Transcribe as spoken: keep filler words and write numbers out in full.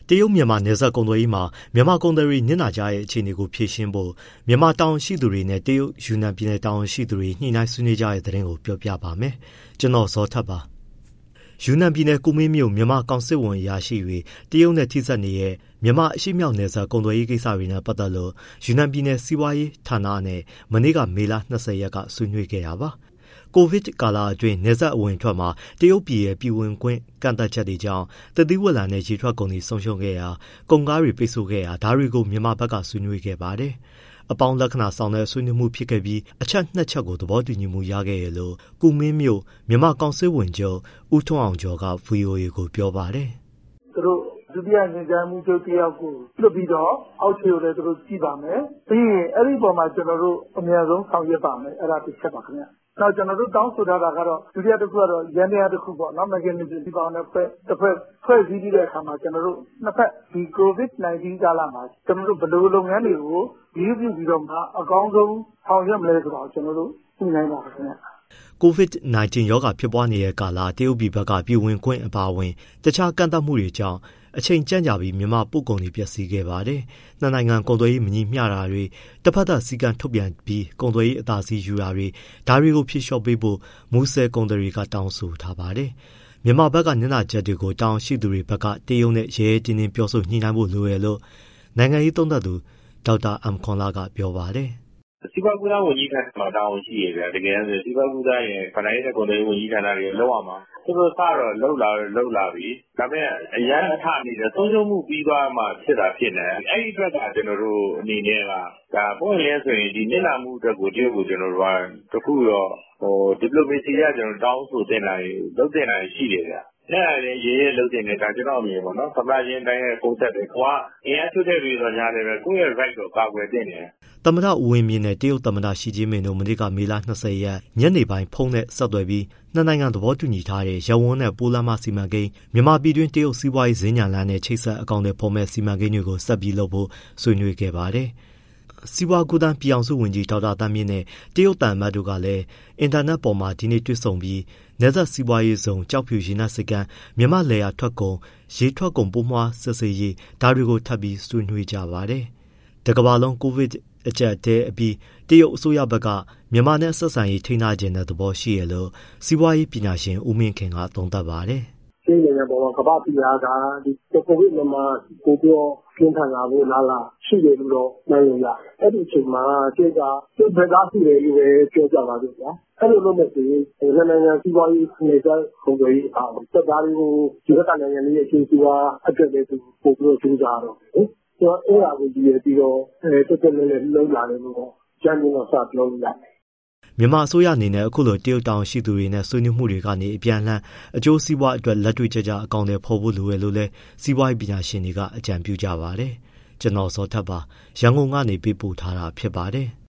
တရုတ်မြန်မာနယ်စပ်ကုန်သွယ်ရေးမှာမြန်မာကုန်သည်တွေနစ်နာကြတဲ့အခြေအနေကိုဖြေရှင်းဖို့မြန်မာတာဝန်ရှိသူတွေနဲ့တရုတ်ယူနန်ပြည်နယ်တာဝန်ရှိသူတွေညှိနှိုင်းဆွေးနွေးကြတဲ့သတင်းကိုပြောပြပါမယ်။ကျွန်တော်ဇော်ထက်ပါ။ယူနန်ပြည်နယ်ကူမင်းမြို့မြန်မာကောင်စစ်ဝန်အရာရှိတွေတရုတ်နဲ့ထိစပ်နေတဲ့မြန်မာအရှိမြောက်နယ်စပ်ကုန်သွယ်ရေးကိစ္စတွေနဲ့ပတ်သက်လို့ယူနန်ပြည်နယ်စီးပွားရေးဌာနနဲ့မနေ့ကမေလ၂၀ရက်ကဆွေးနွေးခဲ့တာပါ။ကိုဗစ်ကာလအတွင်းနယ်စပ်အဝင်ထွက်မှာတရုတ်ပြည်ရဲ့ပြည်ဝင်ခွင့်ကန့်သတ်ချက်တွေကြောင့်တသီးဝလံနဲ့ရေထွက်ကုန်တွေဆုံးရှုံးခဲ့ရာကုန်ကားတွေပိတ်ဆို့ခဲ့ရာဒါတွေကိုမြန်မာဘက်ကဆွေးနွေးခဲ့ပါတယ်။အပေါင်းလက္ခဏာဆောင်တဲ့ဆွေးနွေးမှုဖြစ်ခဲ့ပြီးအချက်နှစ်ချက်ကိုသဘောတူညီမှုရခဲ့ရလို့ကူမင်းမြို့မြန်မာကောင်စစ်ဝန်ချုပ်ဦးထွန်းအောင်ကျော်က ဗွီအိုအေကိုပြောပါတယ်။သူတို့ဒုတိယညွှန်ကြားမှုချုပ်တယောက်ကိုလွှတ်ပြီးတော့အောက်ခြေကိုလည်းသူတို့ကြည့်ပါမယ်။ပြီးရင်အဲ့ဒီပေါ်မှာကျွန်တော်တို့အများဆုံးဆောင်ရွက်ပါမယ်။အဲ့ဒါတစ်ချက်ပါခင်ဗျ။နောက်ကျွန်တော်တို့တောင်းဆိုထားတာကတော့ဒုတိယတစ်ခုကတော့ရန်တရားတစ်ခုပေါ့နော် mechanism ဒီပေါင်းနဲ့ဖွဲ့တစ်ဖွဲ့ဖွဲ့စည်းပြီးတဲ့အခါမှာကျွန်တော်တို့နှစ်ဖက်ဒီ ကိုဗစ်၁၉ ကာလမှာကျွန်တော်တို့ဘယ်လိုလုပ်ငန်းတွေကိုရည်ရွယ်ပြီးတော့မှအကောင်းဆုံးဆောင်ရွက်မလဲဆိုတော့ကျွန်တော်တို့ညှိနှိုင်းပါခင်ဗျ။ကိုဗစ်၁၉ ရောဂါဖြစ်ပွားနေတဲ့ကာလတရုတ်ပြည်ဘက်ကပြည်ဝင်ခွင့်အပါအဝင်တခြားကန့်သတ်မှုတွေကြောင့်အချိန်ကြန့်ကြာပြီးမြန်မာပို့ကုန်တွေပျက်စီးခဲ့ပါတယ်။နှစ်နိုင်ငံကုန်သွယ်ရေးမညီမျှတာတွေတစ်ဖက်သက်စည်းကမ်းထုတ်ပြန်ပြီးကုန်သွယ်ရေးအသာစီးယူတာတွေဒါတွေကိုဖြေလျှော့ပေးဖို့မူဆယ်ကုန်သည်တွေကတောင်းဆိုထားပါတယ်။မြန်မာဘက်ကညနာချက်တွေကိုတောင်းရှိသူတွေဘက်ကတရုတ်နဲ့ရဲရဲတင်းတင်းပြောဆိုညှိနှိုင်းဖို့လိုရလို့နိုင်ငံရေးသုံးသပ်သူဒေါက်တာအမ်ခွန်လာကပြောပါတယ်။စီးပွားကူးသန်းဝန်ကြီးဌာနမှာတာဝန်ရှိရဗျာတကယ်ဆိုစီးပွားကူးသန်းရဲ့ဗဏ္ဍာရေးနဲ့ကုန်သွယ်ရေးဝန်ကြီးဌာနတွေလောက်အောင်မှာသူတို့စတော့လောက်လာလောက်လာပြီဒါပေမဲ့အရန်အထအနေနဲ့ဆုံးရှုံးမှုပြီးသွားမှဖြစ်တာဖြစ်နေအဲ့ဒီအတွက်ကကျွန်တော်တို့အနေနဲ့ကဒါပုံရင်းဆိုရင်ဒီနစ်နာမှုအတွက်ကိုတရုတ်ကိုကျွန်တော်တို့ကတခုတော့ဟို diplomacy ရကျွန်တော်တောင်းဆိုတင်လာလုပ်တင်လာရှိတယ်ဗျာအဲ့ဒါလည်းရေးရဲလုပ်တင်နေတာကျွန်တော်အမြင်ပေါ့နော်သမ္မတချင်းတိုင်းရဲ့ပုံသက်တွေကွာအင်အားထုတ်တဲ့တွေတော့ညားတယ်ပဲကိုယ့်ရဲ့ right ကိုကာကွယ်တင်တယ်သမ္မတဦးဝင်းမြင့်နဲ့တရုတ်သမ္မတရှီကျင်းပင်တို့မနေ့ကမေလ၂၀ရက်ညနေပိုင်းဖုန်းနဲ့ဆက်သွယ်ပြီးနှစ်နိုင်ငံသဘောတူညီထားတဲ့ရပ်ဝန်းနဲ့ပိုးလမ်းမစီမံကိန်းမြန်မာပြည်တွင်းတရုတ်စီးပွားရေးဈေးညံလန်းနဲ့ချိတ်ဆက်အကောင့်တွေဖော်မဲ့စီမံကိန်းတွေကိုဆက်ပြီးလုပ်ဖို့ဆွေးနွေးခဲ့ပါတယ်။စီးပွားကူးသန်းပြည်အောင်စုဝန်ကြီးဒေါက်တာတန်းမြင့်နဲ့တရုတ်တန်အမတ်တို့ကလည်းအင်တာနက်ပေါ်မှာဒီနေ့တွေ့ဆုံပြီးနယ်စပ်စီးပွားရေးဇုံကြောက်ဖြူရေနက်စကန်မြန်မာလေယာထွက်ကုန်ရေထွက်ကုန်ပိုးမွှားစစ်ဆေးရေးဒါတွေကိုထပ်ပြီးဆွေးနွေးကြပါတယ်။တကမ္ဘာလုံးကိုဗစ်အကျပ်တဲ့အပြီးတရုတ်အစိုးရဘက်ကမြန်မာနဲ့ဆက်ဆံရေးထိန်းထားခြင်းတဲ့သဘောရှိရလို့စီးပွားရေးပညာရှင်ဦးမင်းခင်ကသုံးသပ်ပါတယ်။ရှင်းနေတဲ့ပေါ်မှာကမ္ဘာပြည်အားကဒီကိုဗစ်မှာကိုပြောကျင်းထန်လာဖို့လားလားရှိတယ်လို့တော့နိုင်ရ။အဲ့ဒီအချိန်မှာကျေကသူ့ဘက်ကရှိတယ်လို့ပဲပြောကြပါလို့ဗျာ။အဲ့လိုလုပ်မဲ့ဆိုရင်နိုင်ငံစီးပွားရေးနယ်စပ်ကုန်သွယ်ရေးအားသက်သားတွေကိုဒီဘက်ကနိုင်ငံလေးရဲ့အခြေစီးပွားအတွက်လည်းသူပို့ပြီးကြိုးစားတော့။ကျွန်တော်အဲ့ဒါကိုကြည့်ရပြီးတော့အဲတက်တက်လေးလေးလုံးလာတယ်လို့ကျန်းကျင်တော့စပြောလို့ရတယ်မြန်မာအစိုးရအနေနဲ့အခုလိုတရုတ်တောင်ရှိသူတွေနဲ့ဆွေးနွေးမှုတွေကနေအပြန်အလှန်အကျိုးစီးပွားအတွက်လက်တွေ့ကျကျအကောင့်တွေဖော်ဖို့လိုရလို့လဲစီးပွားရေးပညာရှင်တွေကအကြံပြုကြပါတယ်ကျွန်တော်စောထပ်ပါရန်ကုန်ကနေပေးပို့ထားတာဖြစ်ပါတယ်